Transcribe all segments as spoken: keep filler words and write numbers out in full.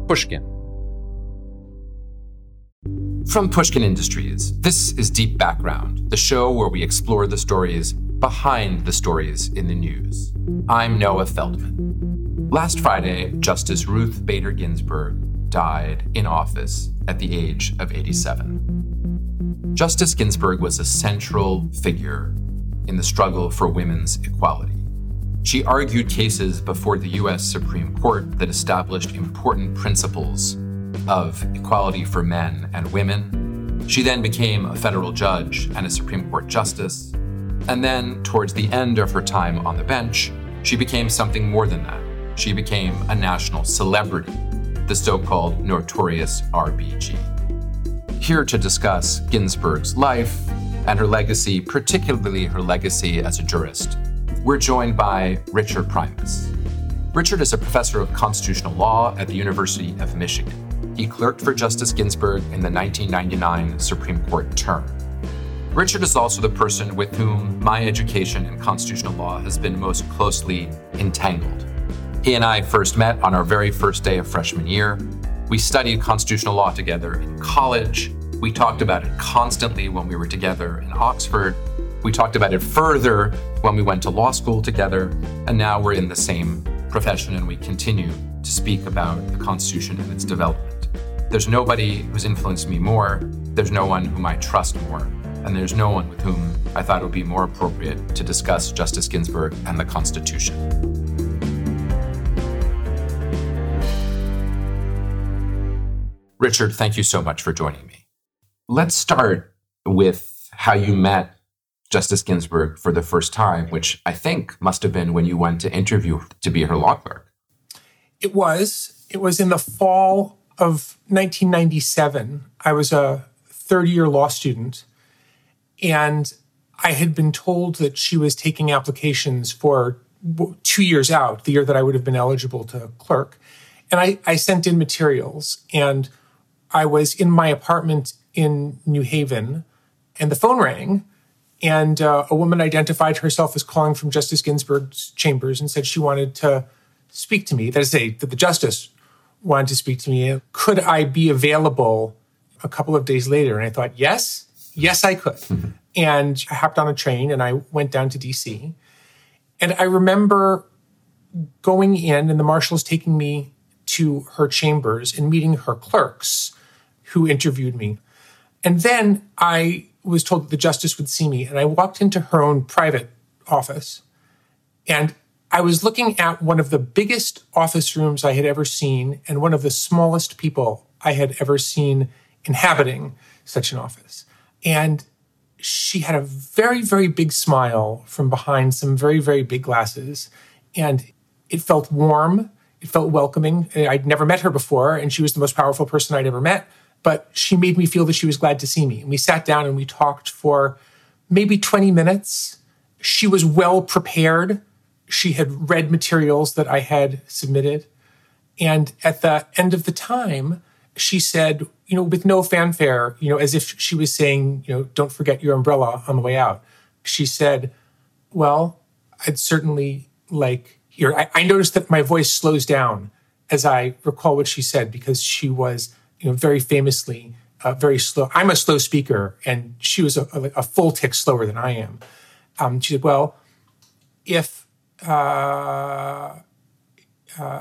Pushkin. From Pushkin Industries, this is Deep Background, the show where we explore the stories behind the stories in the news. I'm Noah Feldman. Last Friday, Justice Ruth Bader Ginsburg died in office at the age of eighty-seven. Justice Ginsburg was a central figure in the struggle for women's equality. She argued cases before the U S Supreme Court that established important principles of equality for men and women. She then became a federal judge and a Supreme Court justice. And then, towards the end of her time on the bench, she became something more than that. She became a national celebrity, the so-called notorious R B G. Here to discuss Ginsburg's life and her legacy, particularly her legacy as a jurist, we're joined by Richard Primus. Richard is a professor of constitutional law at the University of Michigan. He clerked for Justice Ginsburg in the nineteen ninety-nine Supreme Court term. Richard is also the person with whom my education in constitutional law has been most closely entangled. He and I first met on our very first day of freshman year. We studied constitutional law together in college. We talked about it constantly when we were together in Oxford. We talked about it further when we went to law school together. And now we're in the same profession and we continue to speak about the Constitution and its development. There's nobody who's influenced me more. There's no one whom I trust more. And there's no one with whom I thought it would be more appropriate to discuss Justice Ginsburg and the Constitution. Richard, thank you so much for joining me. Let's start with how you met Justice Ginsburg for the first time, which I think must have been when you went to interview to be her law clerk. It was. It was in the fall of nineteen ninety-seven. I was a third-year law student, and I had been told that she was taking applications for two years out, the year that I would have been eligible to clerk. And I, I sent in materials, and I was in my apartment in New Haven, and the phone rang, and uh, a woman identified herself as calling from Justice Ginsburg's chambers and said she wanted to speak to me. That is to say, that the justice wanted to speak to me. Could I be available a couple of days later? And I thought, yes, yes, I could. Mm-hmm. And I hopped on a train and I went down to D C. And I remember going in and the marshals taking me to her chambers and meeting her clerks who interviewed me. And then I was told that the justice would see me. And I walked into her own private office. And I was looking at one of the biggest office rooms I had ever seen and one of the smallest people I had ever seen inhabiting such an office. And she had a very, very big smile from behind some very, very big glasses. And it felt warm. It felt welcoming. I'd never met her before, and she was the most powerful person I'd ever met. But she made me feel that she was glad to see me. And we sat down and we talked for maybe twenty minutes. She was well prepared. She had read materials that I had submitted. And at the end of the time, she said, you know, with no fanfare, you know, as if she was saying, you know, don't forget your umbrella on the way out. She said, well, I'd certainly like here. I, I noticed that my voice slows down as I recall what she said because she was, you know, very famously uh, very slow. I'm a slow speaker, and she was a, a, a full tick slower than I am. Um, she said, well, if uh, uh,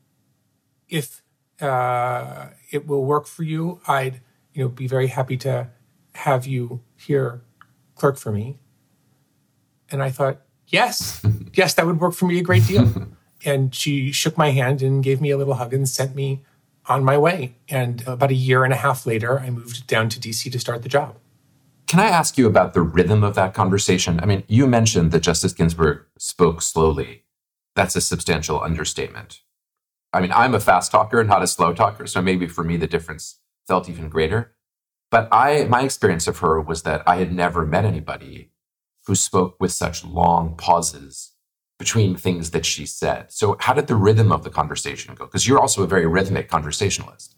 if uh, it will work for you, I'd, you know, be very happy to have you here clerk for me. And I thought, yes, yes, that would work for me a great deal. And she shook my hand and gave me a little hug and sent me on my way. And about a year and a half later, I moved down to D C to start the job. Can I ask you about the rhythm of that conversation? I mean, you mentioned that Justice Ginsburg spoke slowly. That's a substantial understatement. I mean, I'm a fast talker, not a slow talker, so maybe for me the difference felt even greater. But I, my experience of her was that I had never met anybody who spoke with such long pauses between things that she said. So how did the rhythm of the conversation go? Because you're also a very rhythmic conversationalist.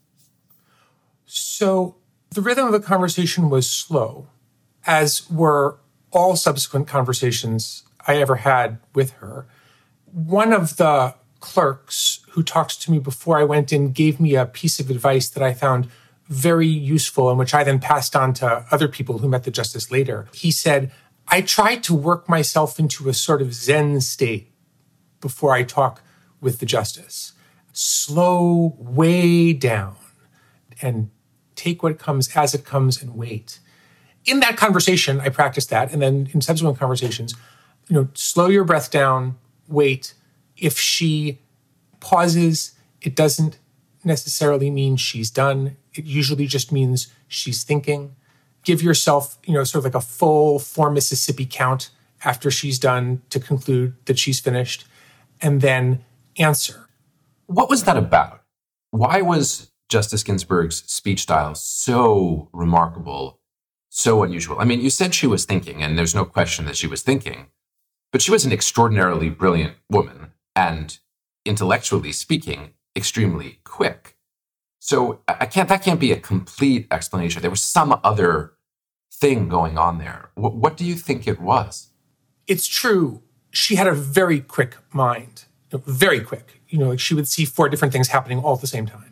So the rhythm of the conversation was slow, as were all subsequent conversations I ever had with her. One of the clerks who talked to me before I went in gave me a piece of advice that I found very useful and which I then passed on to other people who met the justice later. He said, I try to work myself into a sort of Zen state before I talk with the justice. Slow way down and take what comes as it comes and wait. In that conversation, I practiced that. And then in subsequent conversations, you know, slow your breath down, wait. If she pauses, it doesn't necessarily mean she's done. It usually just means she's thinking. Give yourself, you know, sort of like a full four Mississippi count after she's done to conclude that she's finished, and then answer. What was that about? Why was Justice Ginsburg's speech style so remarkable, so unusual? I mean, you said she was thinking, and there's no question that she was thinking, but she was an extraordinarily brilliant woman and, intellectually speaking, extremely quick. So I can't, that can't be a complete explanation. There was some other thing going on there. What, what do you think it was? It's true. She had a very quick mind, very quick. You know, like she would see four different things happening all at the same time.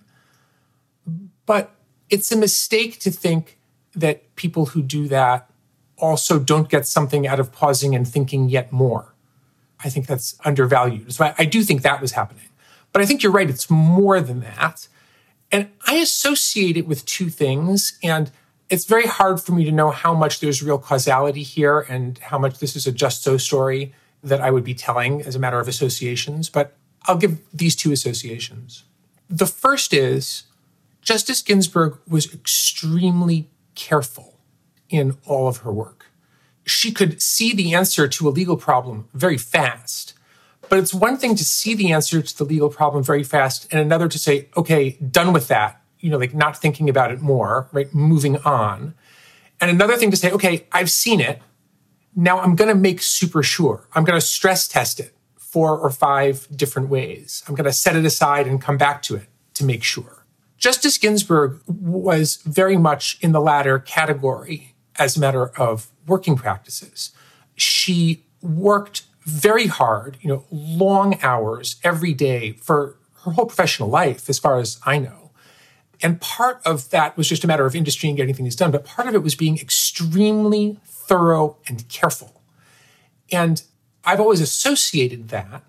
But it's a mistake to think that people who do that also don't get something out of pausing and thinking yet more. I think that's undervalued. So I, I do think that was happening. But I think you're right. It's more than that. And I associate it with two things. And it's very hard for me to know how much there's real causality here and how much this is a just so story that I would be telling as a matter of associations. But I'll give these two associations. The first is Justice Ginsburg was extremely careful in all of her work. She could see the answer to a legal problem very fast. But it's one thing to see the answer to the legal problem very fast and another to say, okay, done with that, you know, like not thinking about it more, right? Moving on. And another thing to say, okay, I've seen it. Now I'm going to make super sure. I'm going to stress test it four or five different ways. I'm going to set it aside and come back to it to make sure. Justice Ginsburg was very much in the latter category as a matter of working practices. She worked very hard, you know, long hours every day for her whole professional life, as far as I know. And part of that was just a matter of industry and getting things done, but part of it was being extremely thorough and careful. And I've always associated that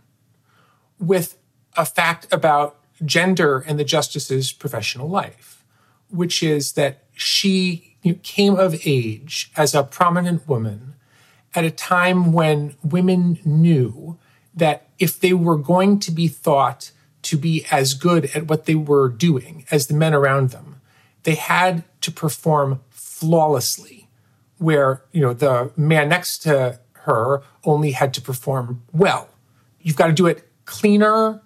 with a fact about gender and the justice's professional life, which is that she you know, came of age as a prominent woman at a time when women knew that if they were going to be thought to be as good at what they were doing as the men around them, they had to perform flawlessly, where, you know, the man next to her only had to perform well. You've got to do it cleaner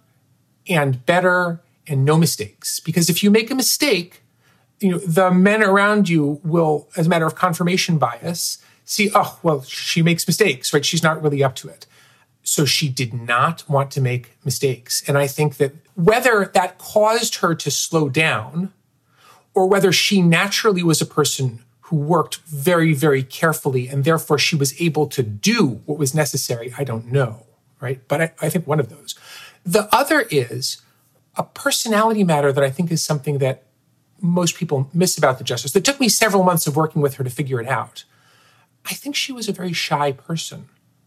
and better and no mistakes. Because if you make a mistake, you know, the men around you will, as a matter of confirmation bias, see, oh, well, she makes mistakes, right? She's not really up to it. So she did not want to make mistakes. And I think that whether that caused her to slow down or whether she naturally was a person who worked very, very carefully and therefore she was able to do what was necessary, I don't know, right? But I, I think one of those. The other is a personality matter that I think is something that most people miss about the justice. It took me several months of working with her to figure it out. I think she was a very shy person.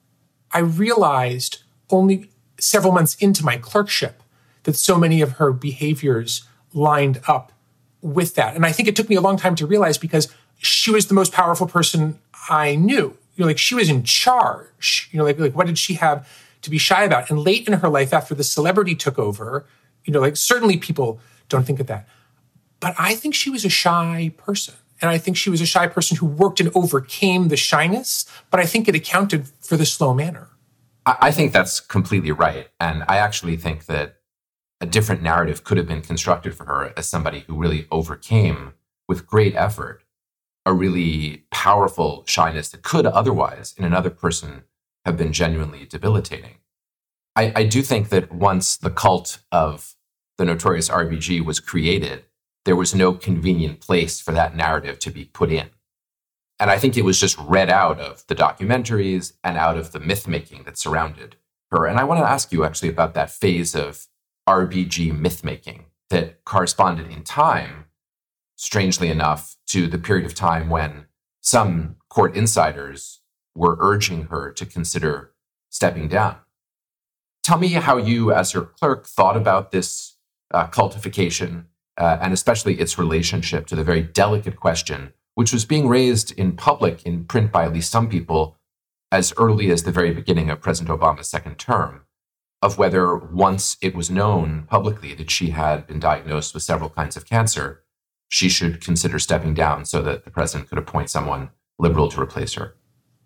I realized only several months into my clerkship that so many of her behaviors lined up with that. And I think it took me a long time to realize because she was the most powerful person I knew. You know, like she was in charge. You know, like, like what did she have to be shy about? And late in her life, after the celebrity took over, you know, like certainly people don't think of that. But I think she was a shy person. And I think she was a shy person who worked and overcame the shyness, but I think it accounted for the slow manner. I think that's completely right. And I actually think that a different narrative could have been constructed for her as somebody who really overcame, with great effort, a really powerful shyness that could otherwise, in another person, have been genuinely debilitating. I, I do think that once the cult of the Notorious R B G was created, there was no convenient place for that narrative to be put in. And I think it was just read out of the documentaries and out of the myth-making that surrounded her. And I want to ask you actually about that phase of R B G myth-making that corresponded in time, strangely enough, to the period of time when some court insiders were urging her to consider stepping down. Tell me how you, as her clerk, thought about this uh, cultification, uh, and especially its relationship to the very delicate question, which was being raised in public, in print by at least some people, as early as the very beginning of President Obama's second term, of whether once it was known publicly that she had been diagnosed with several kinds of cancer, she should consider stepping down so that the president could appoint someone liberal to replace her.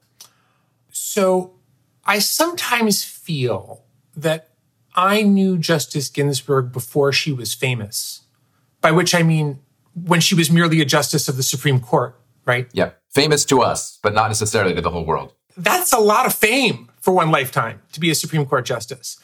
So I sometimes feel that I knew Justice Ginsburg before she was famous, by which I mean when she was merely a justice of the Supreme Court, right? Yeah, famous to us, but not necessarily to the whole world. That's a lot of fame for one lifetime to be a Supreme Court justice,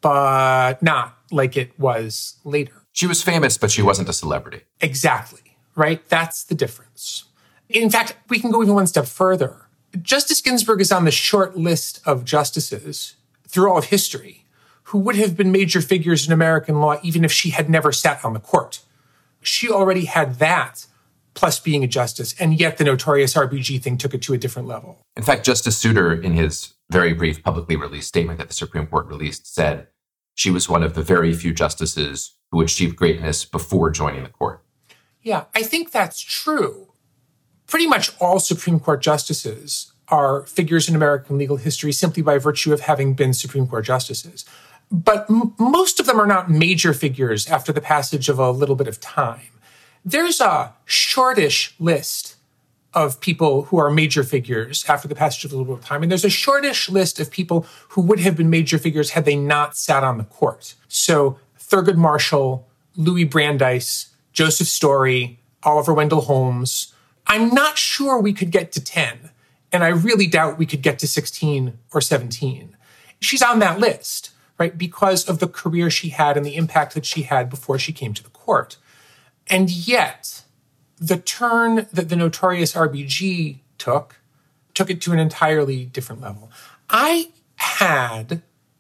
but not like it was later. She was famous, but she wasn't a celebrity. Exactly, right? That's the difference. In fact, we can go even one step further. Justice Ginsburg is on the short list of justices through all of history who would have been major figures in American law even if she had never sat on the court. She already had that, plus being a justice, and yet the notorious R B G thing took it to a different level. In fact, Justice Souter, in his very brief publicly released statement that the Supreme Court released, said she was one of the very few justices who achieved greatness before joining the court. Yeah, I think that's true. Pretty much all Supreme Court justices are figures in American legal history simply by virtue of having been Supreme Court justices. But m- most of them are not major figures after the passage of a little bit of time. There's a shortish list of people who are major figures after the passage of a little bit of time, and there's a shortish list of people who would have been major figures had they not sat on the court. So Thurgood Marshall, Louis Brandeis, Joseph Story, Oliver Wendell Holmes. I'm not sure we could get to ten, and I really doubt we could get to sixteen or seventeen. She's on that list, right, because of the career she had and the impact that she had before she came to the court. And yet, the turn that the notorious R B G took, took it to an entirely different level. I had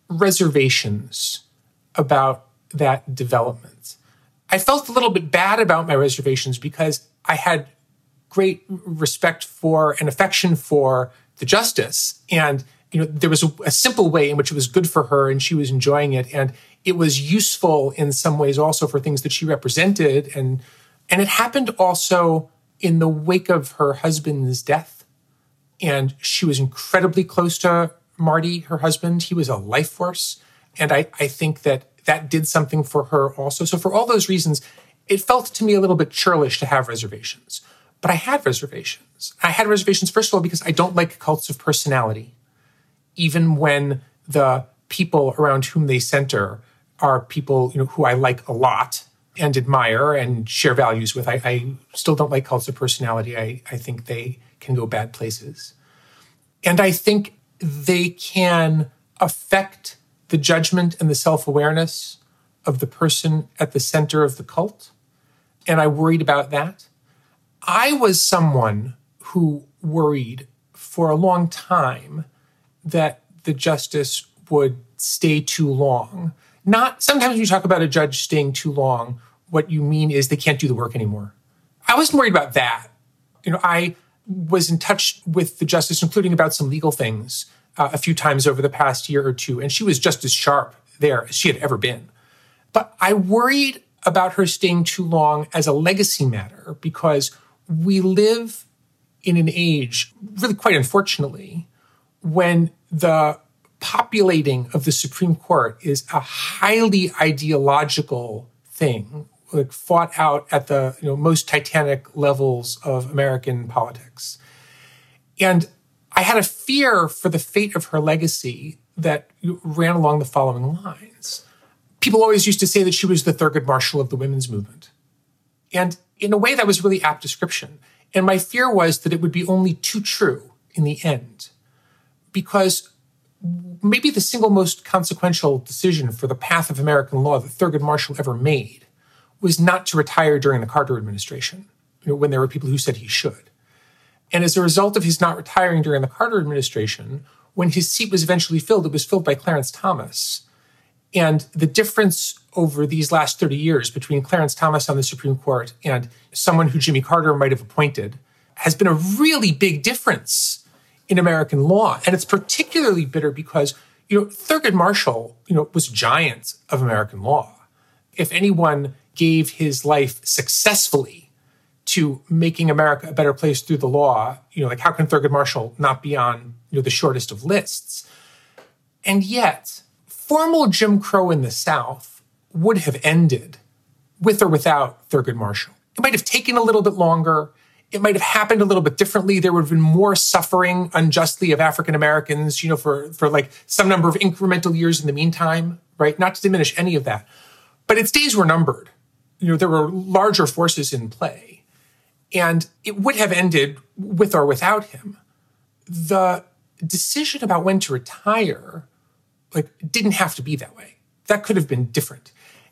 reservations about that development. I felt a little bit bad about my reservations because I had great respect for and affection for the justice. And, you know, there was a, a simple way in which it was good for her and she was enjoying it. And it was useful in some ways also for things that she represented. And, and it happened also in the wake of her husband's death. And she was incredibly close to Marty, her husband. He was a life force. And I, I think that that did something for her also. So for all those reasons, it felt to me a little bit churlish to have reservations. But I had reservations. I had reservations, first of all, because I don't like cults of personality, even when the people around whom they center are people, you know, who I like a lot and admire and share values with. I, I still don't like cults of personality. I, I think they can go bad places. And I think they can affect the judgment and the self-awareness of the person at the center of the cult. And I worried about that. I was someone who worried for a long time that the justice would stay too long. Not sometimes when you talk about a judge staying too long, what you mean is they can't do the work anymore. I wasn't worried about that. You know, I was in touch with the justice, including about some legal things, uh, a few times over the past year or two, and she was just as sharp there as she had ever been. But I worried about her staying too long as a legacy matter because we live in an age, really quite unfortunately, when the populating of the Supreme Court is a highly ideological thing, like fought out at the you know, most titanic levels of American politics. And I had a fear for the fate of her legacy that ran along the following lines. People always used to say that she was the Thurgood Marshall of the women's movement. And in a way, that was a really apt description. And my fear was that it would be only too true in the end. Because maybe the single most consequential decision for the path of American law that Thurgood Marshall ever made was not to retire during the Carter administration, you know, when there were people who said he should. And as a result of his not retiring during the Carter administration, when his seat was eventually filled, it was filled by Clarence Thomas. And the difference over these last thirty years between Clarence Thomas on the Supreme Court and someone who Jimmy Carter might have appointed has been a really big difference in American law. And it's particularly bitter because, you know, Thurgood Marshall, you know, was a giant of American law. If anyone gave his life successfully to making America a better place through the law, you know, like how can Thurgood Marshall not be on, you know, the shortest of lists? And yet, formal Jim Crow in the South would have ended with or without Thurgood Marshall. It might have taken a little bit longer. It might have happened a little bit differently. There would have been more suffering unjustly of African Americans, you know, for, for like some number of incremental years in the meantime, right? Not to diminish any of that. But its days were numbered. You know, there were larger forces in play. And it would have ended with or without him. The decision about when to retire, like, didn't have to be that way. That could have been different.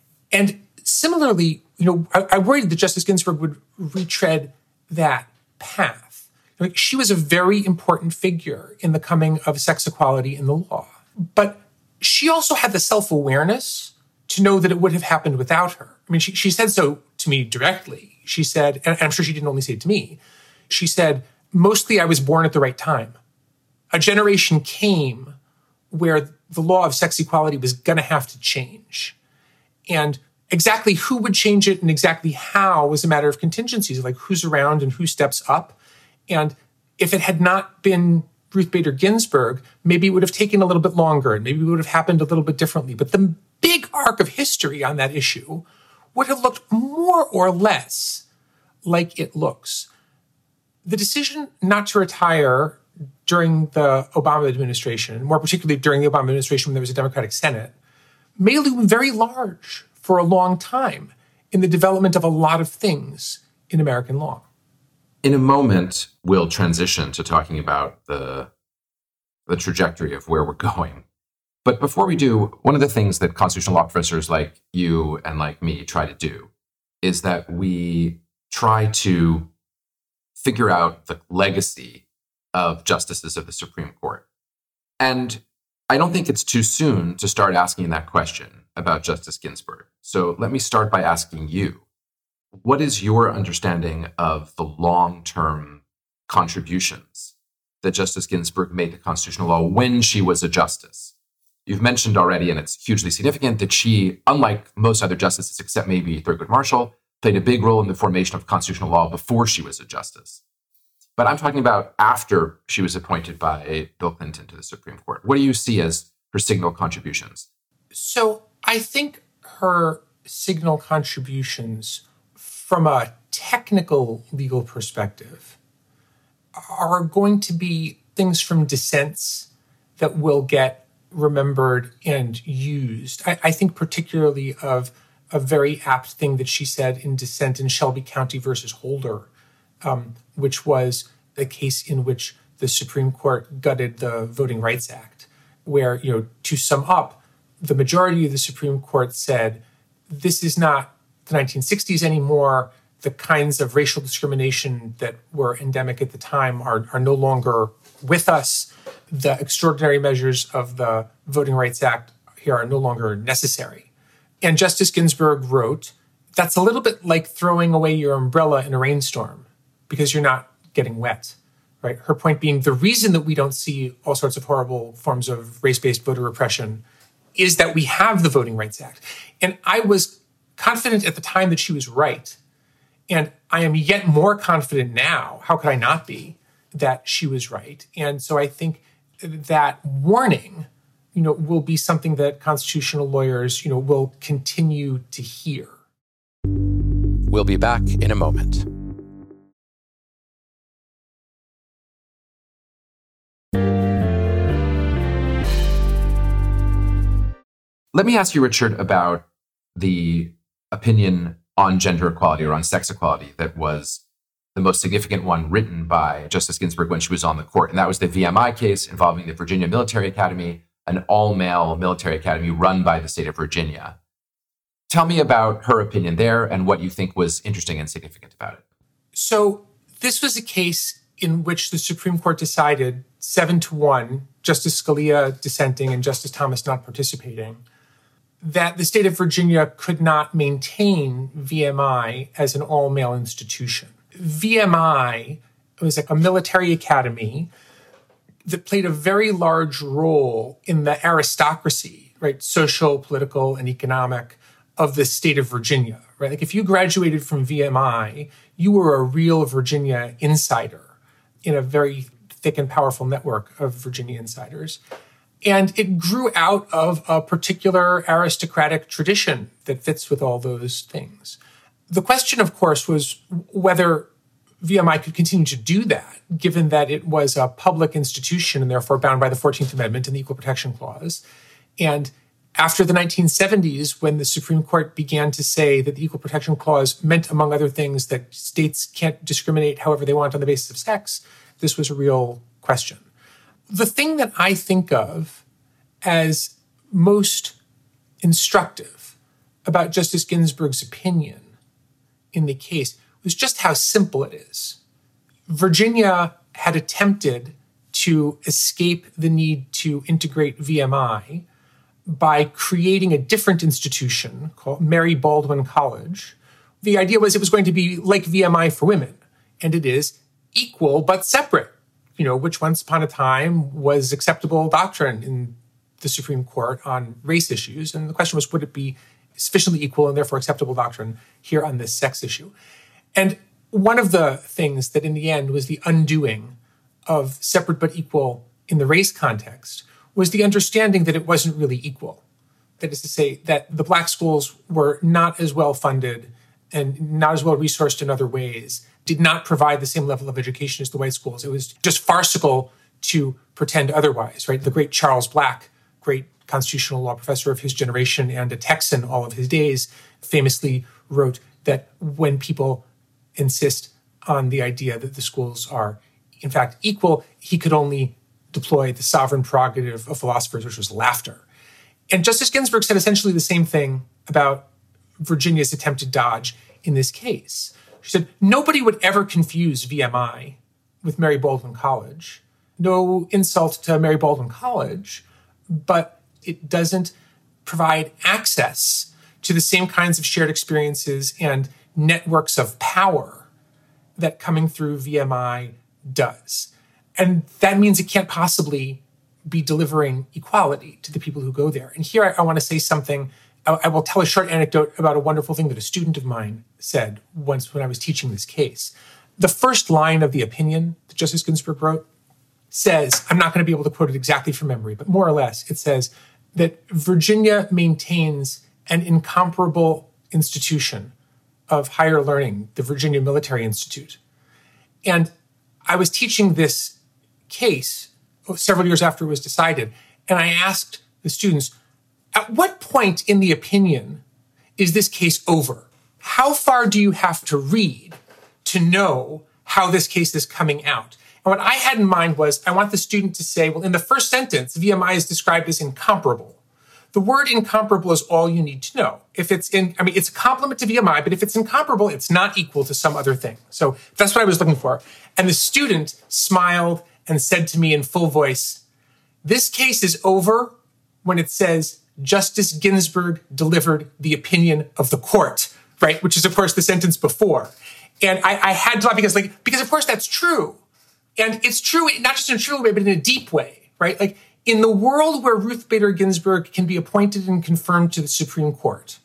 And similarly, you know, I, I worried that Justice Ginsburg would retread that path. Like, she was a very important figure in the coming of sex equality in the law. But she also had the self-awareness to know that it would have happened without her. I mean, she, she said so to me directly. She said, and I'm sure she didn't only say it to me, she said, mostly I was born at the right time. A generation came where the law of sex equality was going to have to change. And exactly who would change it and exactly how was a matter of contingencies, like who's around and who steps up. And if it had not been Ruth Bader Ginsburg, maybe it would have taken a little bit longer and maybe it would have happened a little bit differently. But the big arc of history on that issue would have looked more or less like it looks. The decision not to retire during the Obama administration, more particularly during the Obama administration when there was a Democratic Senate, may loom very large for a long time in the development of a lot of things in American law. In a moment, we'll transition to talking about the, the trajectory of where we're going. But before we do, one of the things that constitutional law professors like you and like me try to do is that we try to figure out the legacy of justices of the Supreme Court. And I don't think it's too soon to start asking that question about Justice Ginsburg. So let me start by asking you, what is your understanding of the long-term contributions that Justice Ginsburg made to constitutional law when she was a justice? You've mentioned already, and it's hugely significant, that she, unlike most other justices, except maybe Thurgood Marshall, played a big role in the formation of constitutional law before she was a justice. But I'm talking about after she was appointed by Bill Clinton to the Supreme Court. What do you see as her signal contributions? So I think her signal contributions from a technical legal perspective are going to be things from dissents that will get remembered and used. I, I think particularly of a very apt thing that she said in dissent in Shelby County versus Holder, um, which was a case in which the Supreme Court gutted the Voting Rights Act, where, you know, to sum up, the majority of the Supreme Court said, this is not the nineteen sixties anymore. The kinds of racial discrimination that were endemic at the time are, are no longer with us. The extraordinary measures of the Voting Rights Act here are no longer necessary. And Justice Ginsburg wrote, that's a little bit like throwing away your umbrella in a rainstorm because you're not getting wet, right? Her point being the reason that we don't see all sorts of horrible forms of race-based voter repression is that we have the Voting Rights Act. And I was confident at the time that she was right. And I am yet more confident now, how could I not be, that she was right. And so I think that warning, you know, will be something that constitutional lawyers, you know, will continue to hear. We'll be back in a moment. Let me ask you, Richard, about the opinion on gender equality or on sex equality that was the most significant one written by Justice Ginsburg when she was on the court. And that was the V M I case involving the Virginia Military Academy, an all-male military academy run by the state of Virginia. Tell me about her opinion there and what you think was interesting and significant about it. So this was a case in which the Supreme Court decided seven to one, Justice Scalia dissenting and Justice Thomas not participating, that the state of Virginia could not maintain V M I as an all-male institution. V M I was like a military academy that played a very large role in the aristocracy, right, social, political, and economic of the state of Virginia, right? Like if you graduated from V M I, you were a real Virginia insider in a very thick and powerful network of Virginia insiders. And it grew out of a particular aristocratic tradition that fits with all those things. The question, of course, was whether V M I could continue to do that, given that it was a public institution and therefore bound by the fourteenth Amendment and the Equal Protection Clause. And after the nineteen seventies, when the Supreme Court began to say that the Equal Protection Clause meant, among other things, that states can't discriminate however they want on the basis of sex, this was a real question. The thing that I think of as most instructive about Justice Ginsburg's opinion in the case was just how simple it is. Virginia had attempted to escape the need to integrate V M I by creating a different institution called Mary Baldwin College. The idea was it was going to be like V M I for women, and it is equal but separate, you know, which once upon a time was acceptable doctrine in the Supreme Court on race issues. And the question was, would it be sufficiently equal and therefore acceptable doctrine here on this sex issue? And one of the things that in the end was the undoing of separate but equal in the race context was the understanding that it wasn't really equal. That is to say that the Black schools were not as well funded and not as well resourced in other ways, did not provide the same level of education as the white schools. It was just farcical to pretend otherwise, right? The great Charles Black, great constitutional law professor of his generation and a Texan all of his days, famously wrote that when people insist on the idea that the schools are, in fact, equal, he could only deploy the sovereign prerogative of philosophers, which was laughter. And Justice Ginsburg said essentially the same thing about Virginia's attempted dodge in this case. She said, nobody would ever confuse V M I with Mary Baldwin College. No insult to Mary Baldwin College, but it doesn't provide access to the same kinds of shared experiences and networks of power that coming through V M I does. And that means it can't possibly be delivering equality to the people who go there. And here I, I want to say something. I, I will tell a short anecdote about a wonderful thing that a student of mine said once when I was teaching this case. The first line of the opinion that Justice Ginsburg wrote says, I'm not going to be able to quote it exactly from memory, but more or less it says that Virginia maintains an incomparable institution of higher learning, the Virginia Military Institute. And I was teaching this case several years after it was decided, and I asked the students, at what point in the opinion is this case over? How far do you have to read to know how this case is coming out? And what I had in mind was I want the student to say, well, in the first sentence, V M I is described as incomparable. The word incomparable is all you need to know. If it's in, I mean, it's a compliment to V M I, but if it's incomparable, it's not equal to some other thing. So that's what I was looking for. And the student smiled and said to me in full voice, this case is over when it says Justice Ginsburg delivered the opinion of the court, right? Which is, of course, the sentence before. And I, I had to laugh because, like, because of course that's true. And it's true, not just in a trivial way, but in a deep way, right? Like, in the world where Ruth Bader Ginsburg can be appointed and confirmed to the Supreme Court,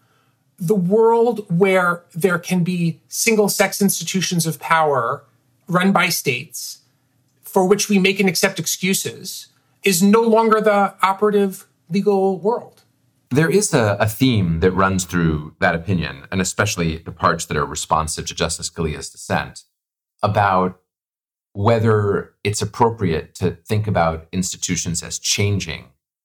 the world where there can be single-sex institutions of power run by states for which we make and accept excuses is no longer the operative legal world. There is a, a theme that runs through that opinion, and especially the parts that are responsive to Justice Scalia's dissent, about whether it's appropriate to think about institutions as changing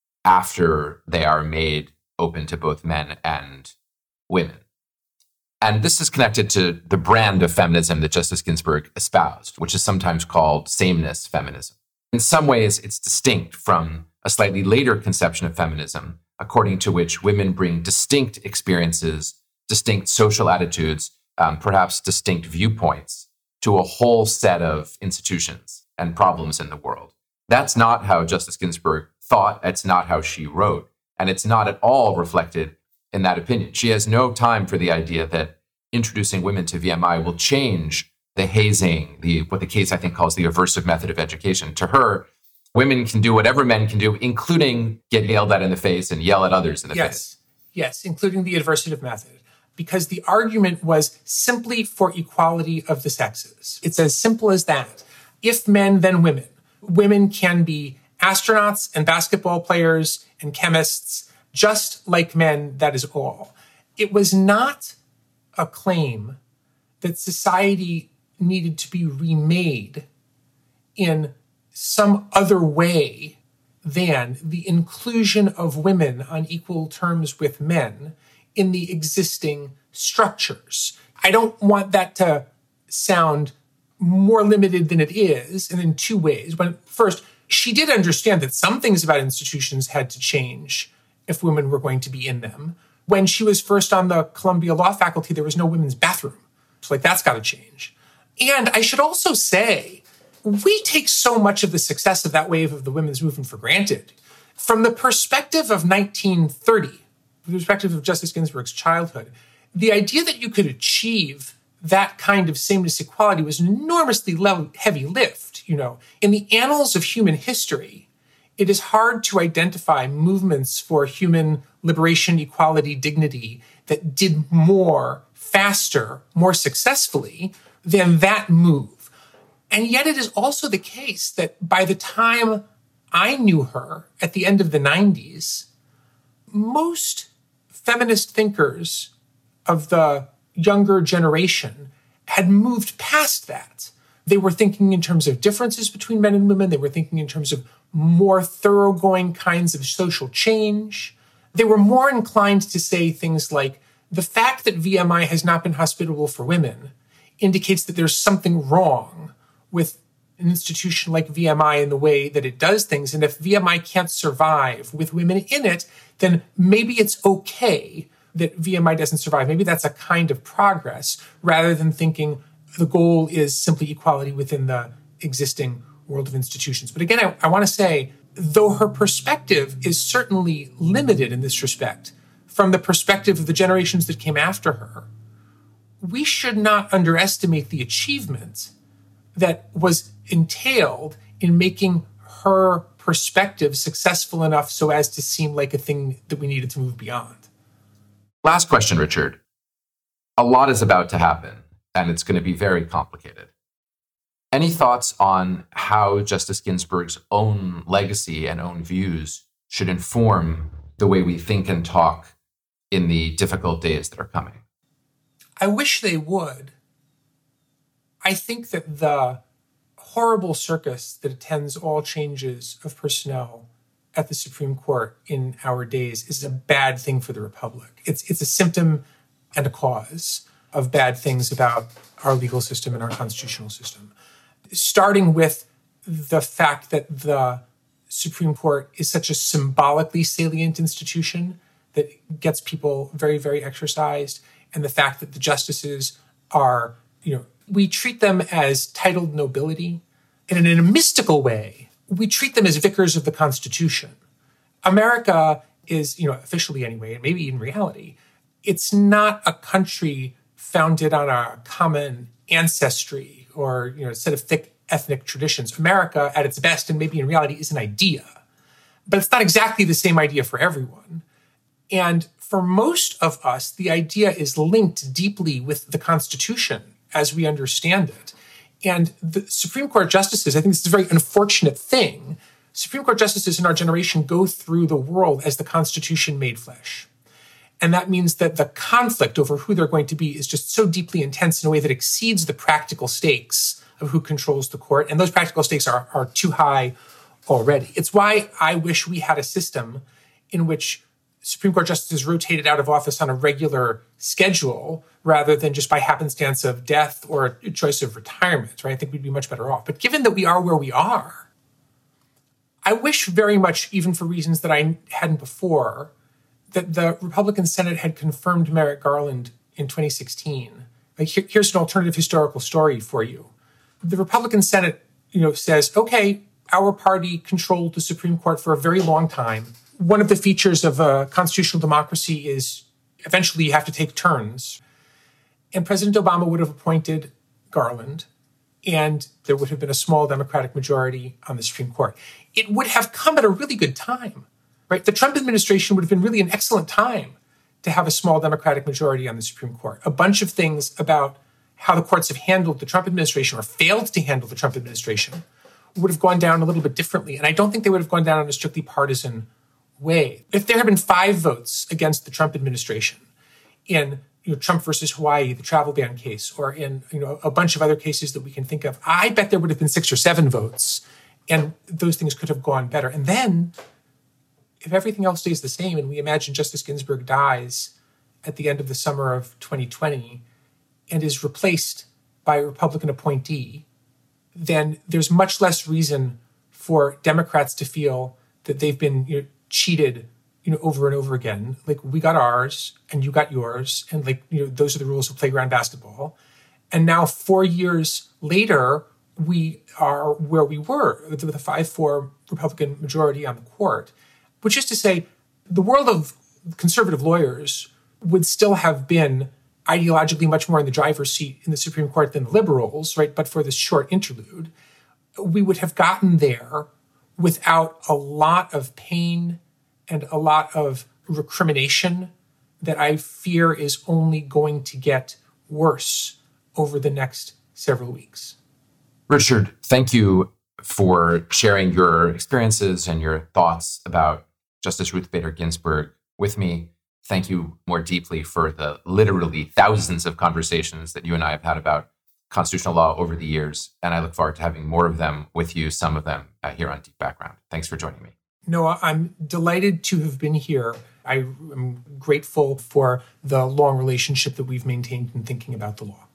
after they are made open to both men and women. And this is connected to the brand of feminism that Justice Ginsburg espoused, which is sometimes called sameness feminism. In some ways, it's distinct from a slightly later conception of feminism, according to which women bring distinct experiences, distinct social attitudes, um, perhaps distinct viewpoints to a whole set of institutions and problems in the world. That's not how Justice Ginsburg thought. It's not how she wrote. And it's not at all reflected in that opinion. She has no time for the idea that introducing women to V M I will change the hazing, the what the case I think calls the aversive method of education. To her, women can do whatever men can do, including get yelled at in the face and yell at others in the yes. face. Yes, including the adversative method, because the argument was simply for equality of the sexes. It's as simple as that. If men, then women. Women can be astronauts and basketball players and chemists, just like men, that is all. It was not a claim that society needed to be remade in some other way than the inclusion of women on equal terms with men in the existing structures. I don't want that to sound more limited than it is, and in two ways. When, first, she did understand that some things about institutions had to change if women were going to be in them. When she was first on the Columbia Law faculty, there was no women's bathroom. So, like, that's got to change. And I should also say, we take so much of the success of that wave of the women's movement for granted. From the perspective of nineteen thirty, from the perspective of Justice Ginsburg's childhood, the idea that you could achieve that kind of sameness equality was an enormously level, heavy lift. You know, in the annals of human history, it is hard to identify movements for human liberation, equality, dignity that did more, faster, more successfully than that move. And yet it is also the case that by the time I knew her at the end of the nineties, most feminist thinkers of the younger generation had moved past that. They were thinking in terms of differences between men and women. They were thinking in terms of more thoroughgoing kinds of social change. They were more inclined to say things like, the fact that V M I has not been hospitable for women indicates that there's something wrong with an institution like V M I in the way that it does things. And if V M I can't survive with women in it, then maybe it's okay that V M I doesn't survive. Maybe that's a kind of progress, rather than thinking the goal is simply equality within the existing world of institutions. But again, I, I want to say, though her perspective is certainly limited in this respect, from the perspective of the generations that came after her, we should not underestimate the achievement that was entailed in making her perspective successful enough so as to seem like a thing that we needed to move beyond. Last question, Richard. A lot is about to happen, and it's going to be very complicated. Any thoughts on how Justice Ginsburg's own legacy and own views should inform the way we think and talk in the difficult days that are coming? I wish they would. I think that the horrible circus that attends all changes of personnel at the Supreme Court in our days is a bad thing for the Republic. It's, it's a symptom and a cause of bad things about our legal system and our constitutional system. Starting with the fact that the Supreme Court is such a symbolically salient institution that gets people very, very exercised, and the fact that the justices are, you know, we treat them as titled nobility, and in a mystical way, we treat them as vicars of the Constitution. America is, you know, officially anyway, and maybe in reality, it's not a country founded on a common ancestry or, you know, a set of thick ethnic traditions. America, at its best, and maybe in reality, is an idea. But it's not exactly the same idea for everyone. And for most of us, the idea is linked deeply with the Constitution as we understand it. And the Supreme Court justices, I think this is a very unfortunate thing. Supreme Court justices in our generation go through the world as the Constitution made flesh. And that means that the conflict over who they're going to be is just so deeply intense in a way that exceeds the practical stakes of who controls the court. And those practical stakes are, are too high already. It's why I wish we had a system in which Supreme Court justices rotated out of office on a regular schedule rather than just by happenstance of death or a choice of retirement, right? I think we'd be much better off. But given that we are where we are, I wish very much, even for reasons that I hadn't before, that the Republican Senate had confirmed Merrick Garland in twenty sixteen. Like, here, here's an alternative historical story for you. the Republican Senate, you know, says, okay, our party controlled the Supreme Court for a very long time. One of the features of a constitutional democracy is eventually you have to take turns. And President Obama would have appointed Garland, and there would have been a small Democratic majority on the Supreme Court. It would have come at a really good time, right? The Trump administration would have been really an excellent time to have a small Democratic majority on the Supreme Court. A bunch of things about how the courts have handled the Trump administration or failed to handle the Trump administration would have gone down a little bit differently. And I don't think they would have gone down in a strictly partisan way. If there had been five votes against the Trump administration in you know, Trump versus Hawaii, the travel ban case, or in you know a bunch of other cases that we can think of, I bet there would have been six or seven votes, and those things could have gone better. And then, if everything else stays the same, and we imagine Justice Ginsburg dies at the end of the summer of twenty twenty and is replaced by a Republican appointee, then there's much less reason for Democrats to feel that they've been you know, cheated you know, over and over again. Like, we got ours and you got yours. And like, you know, those are the rules of playground basketball. And now four years later, we are where we were with a five four Republican majority on the court, which is to say the world of conservative lawyers would still have been ideologically much more in the driver's seat in the Supreme Court than the liberals, right? But for this short interlude, we would have gotten there without a lot of pain and a lot of recrimination that I fear is only going to get worse over the next several weeks. Richard, thank you for sharing your experiences and your thoughts about Justice Ruth Bader Ginsburg with me. Thank you more deeply for the literally thousands of conversations that you and I have had about constitutional law over the years. And I look forward to having more of them with you, some of them uh, here on Deep Background. Thanks for joining me. Noah, I'm delighted to have been here. I am grateful for the long relationship that we've maintained in thinking about the law.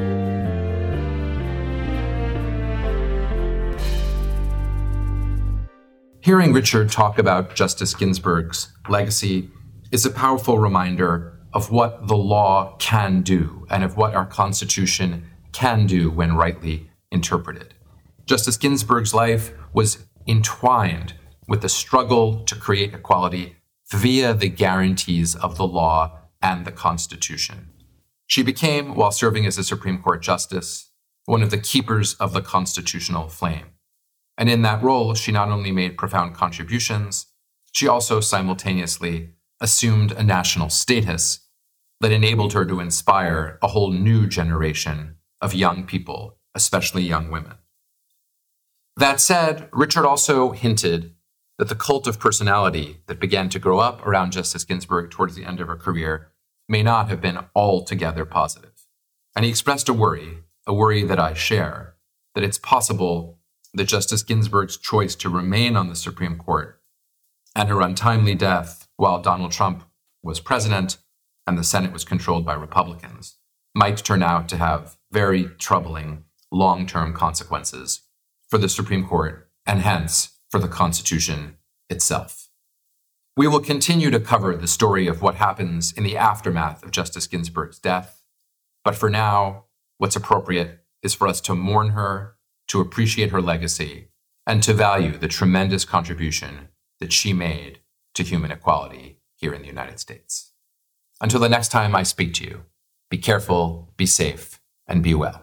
Hearing Richard talk about Justice Ginsburg's legacy is a powerful reminder of what the law can do and of what our Constitution can do when rightly interpreted. Justice Ginsburg's life was entwined with the struggle to create equality via the guarantees of the law and the Constitution. She became, while serving as a Supreme Court justice, one of the keepers of the constitutional flame. And in that role, she not only made profound contributions, she also simultaneously assumed a national status that enabled her to inspire a whole new generation of young people, especially young women. That said, Richard also hinted that the cult of personality that began to grow up around Justice Ginsburg towards the end of her career may not have been altogether positive. And he expressed a worry, a worry that I share, that it's possible that Justice Ginsburg's choice to remain on the Supreme Court and her untimely death while Donald Trump was president and the Senate was controlled by Republicans might turn out to have very troubling long-term consequences for the Supreme Court and hence for the Constitution itself. We will continue to cover the story of what happens in the aftermath of Justice Ginsburg's death, but for now, what's appropriate is for us to mourn her, to appreciate her legacy, and to value the tremendous contribution that she made to human equality here in the United States. Until the next time I speak to you, be careful, be safe, and be well.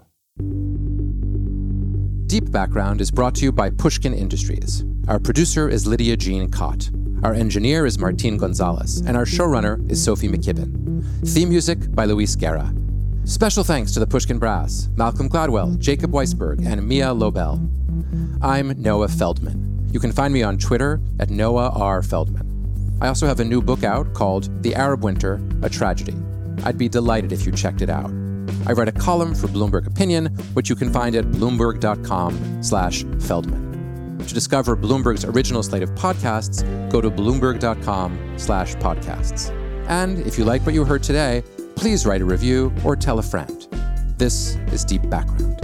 Deep Background is brought to you by Pushkin Industries. Our producer is Lydia Jean Cott. Our engineer is Martin Gonzalez, and our showrunner is Sophie McKibben. Theme music by Luis Guerra. Special thanks to the Pushkin Brass, Malcolm Gladwell, Jacob Weisberg, and Mia Lobel. I'm Noah Feldman. You can find me on Twitter at Noah R. Feldman. I also have a new book out called The Arab Winter, A Tragedy. I'd be delighted if you checked it out. I write a column for Bloomberg Opinion, which you can find at bloomberg.com slash Feldman. To discover Bloomberg's original slate of podcasts, go to bloomberg.com slash podcasts. And if you like what you heard today, please write a review or tell a friend. This is Deep Background.